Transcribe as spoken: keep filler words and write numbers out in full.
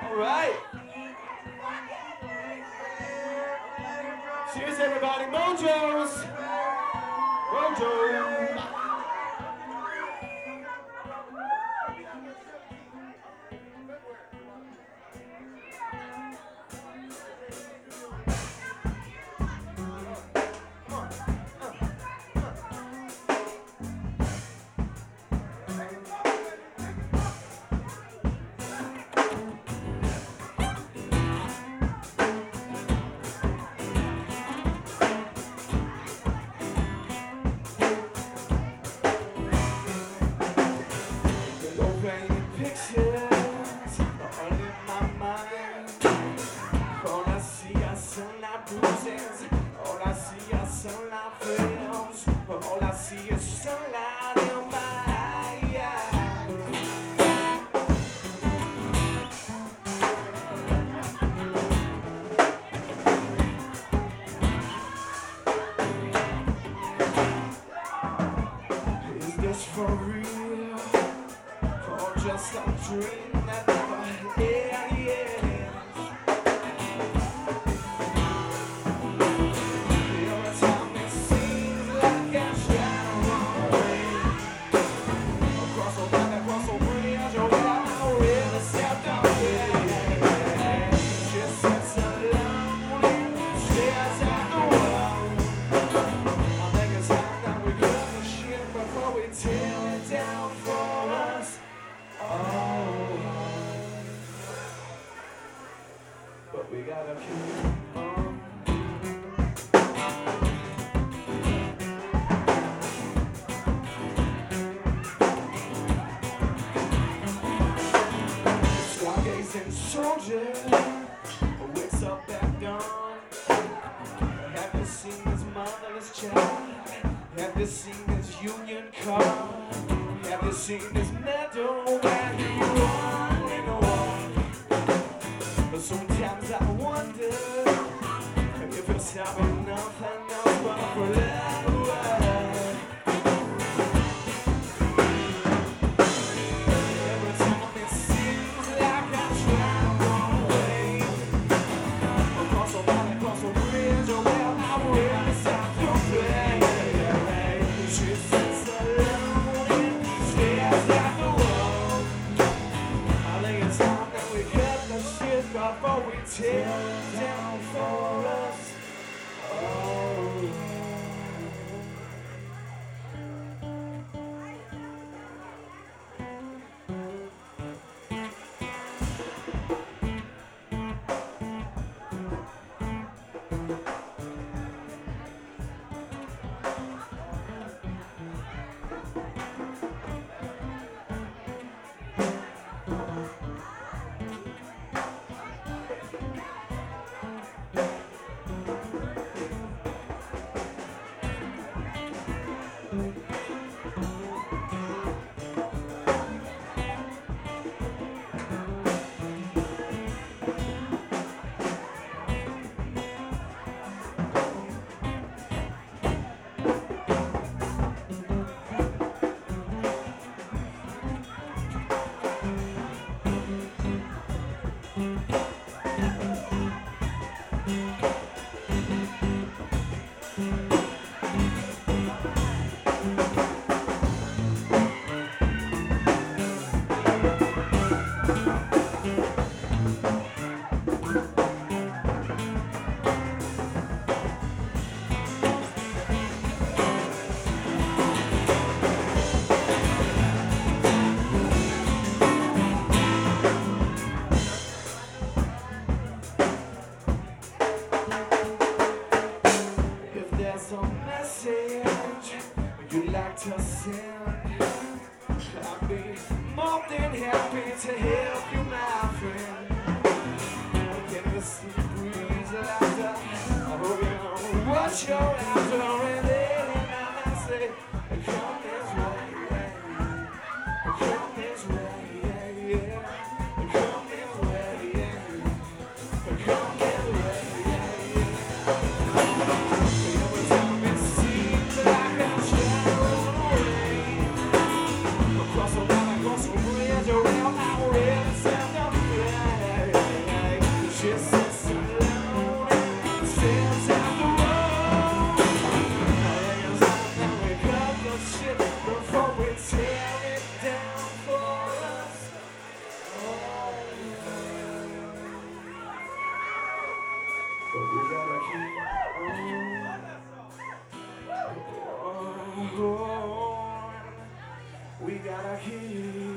All right. Cheers, everybody. Mojos. Mojo. Pictures all in my mind. All I see are sunlight bruises. All I see are sunlight films. All I see is sunlight in my eyes. Is this for real? Or just a dream that never ends? Every time it seems like I'm trying to run away. Across the line, across the bridge, oh well, I really stepped on it. She sits alone and stares at the wall. I think it's time that we cut the shit before we tear it down for us. Oh, but we gotta keep on. Stargazing soldier wakes up at dawn. Have you seen his motherless child? Have you seen his union card? Have you seen his medal where he won in the war? But sometimes I wonder if it's having nothing else but for love. Every time it seems like I'm trying to run away. Across the line, across the bridge, oh well, I really stop to play. She sits alone and stares at the wall. I think it's time that we cut the shit before we tear it down for us. Oh. If there's a message you'd like to send, I'd be more than happy to help you, my friend. Get the sea breeze after. I hope you know what you're after, and then I say, come this way, come this way, yeah, yeah. Come this way, yeah. Come this way, yeah, yeah. Every time it seems like I'm trying to run away. Across the line, across the bridge, around my way, stand up, yeah. just sits alone and stares at the wall. Hangs out and we cut the shit before we tear it down for us. But we gotta keep on. We gotta keep